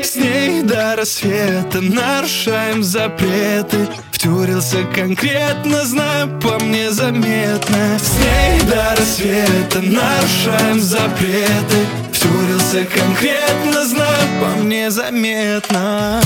С ней до рассвета нарушаем запреты. Втюрился конкретно, знаю, по мне заметно. С ней до рассвета нарушаем запреты. Втюрился конкретно, знаю, по мне заметно.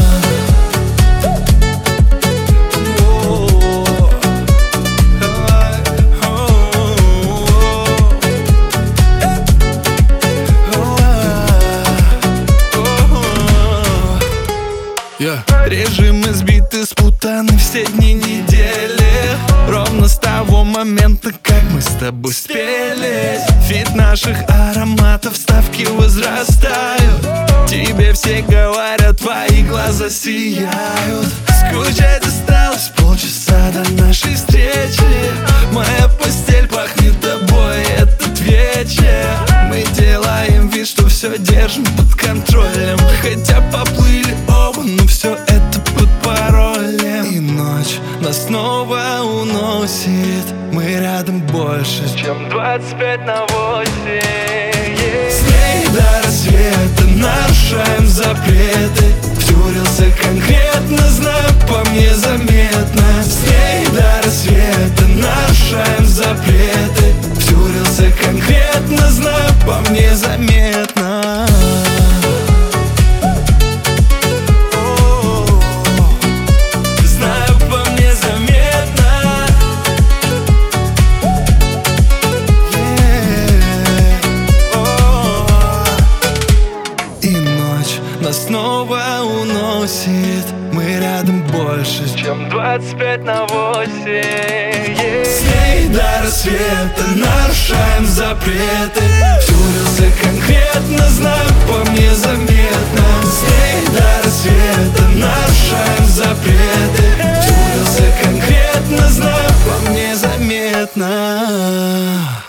Режимы сбиты, спутаны все дни недели. Ровно с того момента, как мы с тобой спелись. Фит наших ароматов, ставки возрастают. Тебе все говорят, твои глаза сияют. Скучать осталось полчаса до нашей встречи. Моя постель пахнет тобой этот вечер. Мы делаем вид, что все держим под контролем. Хотя поплыли оба, но все это под паролем. И ночь нас снова уносит. Мы рядом больше, чем 25/8. С ней до рассвета нарушаем запреты. Втюрился конкретно, знаю, по мне заметно. С ней до рассвета нарушаем запреты. Втюрился конкретно, знаю, по мне заметно. Нас снова уносит. Мы рядом больше, чем 25/8. С ней до рассвета нарушаем запреты. Втюрился конкретно, знаю, по мне заметно. С ней до рассвета нарушаем запреты. Втюрился конкретно, знаю, по мне заметно.